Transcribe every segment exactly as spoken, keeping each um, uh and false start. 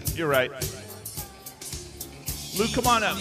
You're right. Luke, come on up.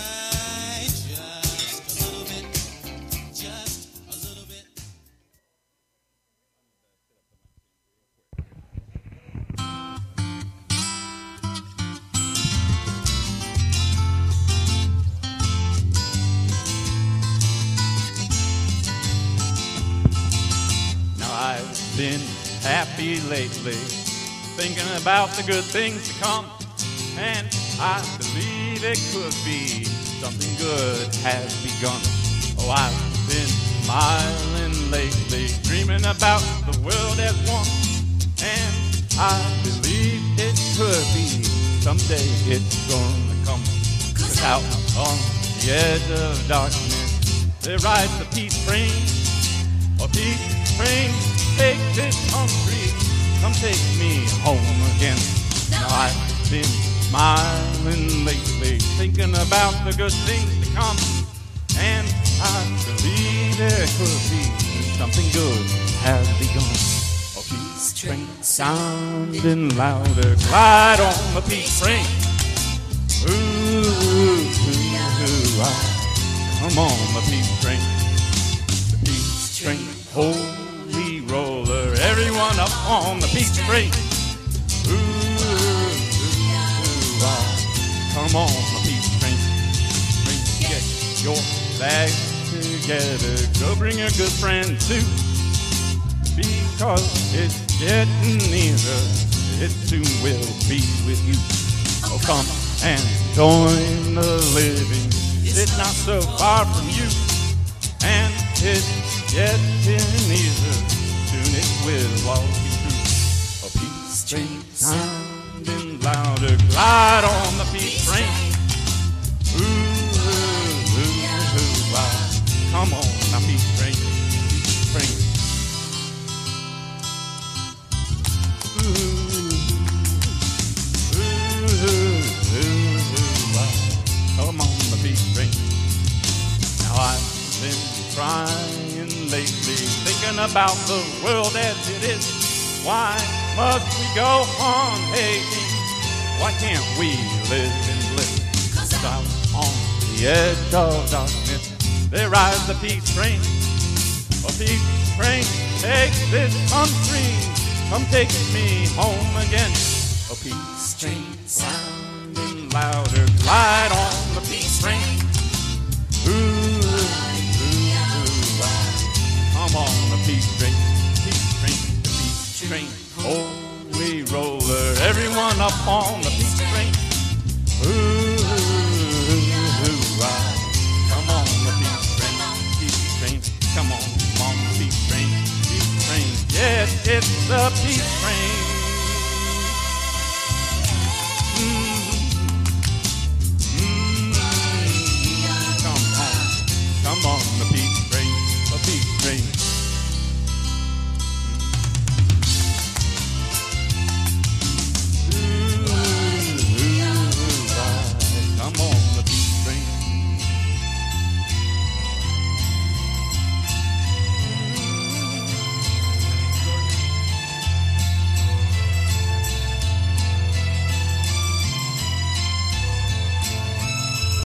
Been happy lately, thinking about the good things to come, and I believe it could be something good has begun. Oh, I've been smiling lately, dreaming about the world as one, and I believe it could be someday it's gonna come. 'Cause out on the edge of darkness there rides the peace train, a peace train. Take this country, come take me home again. Now I've been smiling lately, thinking about the good things to come, and I believe there could be something good has begun. A peace train sounding louder, glide on the peace train. Ooh, ooh, ooh, ooh, ah. Come on the peace train. The peace train, hold roller, everyone up on the peace train. Ooh, ooh, ooh, ah. Come on the peace train. Get your bags together, go bring a good friend too, because it's getting nearer, it soon will be with you. Oh, come and join the living, it's not so far from you, and it's getting easier. Soon it will all be true. A peace train sounding louder, glide on the peace train. Ooh, ooh, ooh, ooh, ah. Come on, the peace train, peace train. Ooh, ooh, ooh, ooh, ah. Come on, the peace train. Now I've been trying lately, thinking about the world as it is. Why must we go on hating? Why can't we live in bliss? 'Cause out on the edge of darkness there rides the peace train. A peace train takes this country, come take me home again. A peace train sounding louder, glide on the peace train. Ooh, come on the peace train, peace train, the peace train. Oh, we roller, everyone up on the peace train. Ooh, ooh, ooh, ah. Come on the peace train, peace train. Come on, come on the peace train, peace train. Yes, it's the peace train.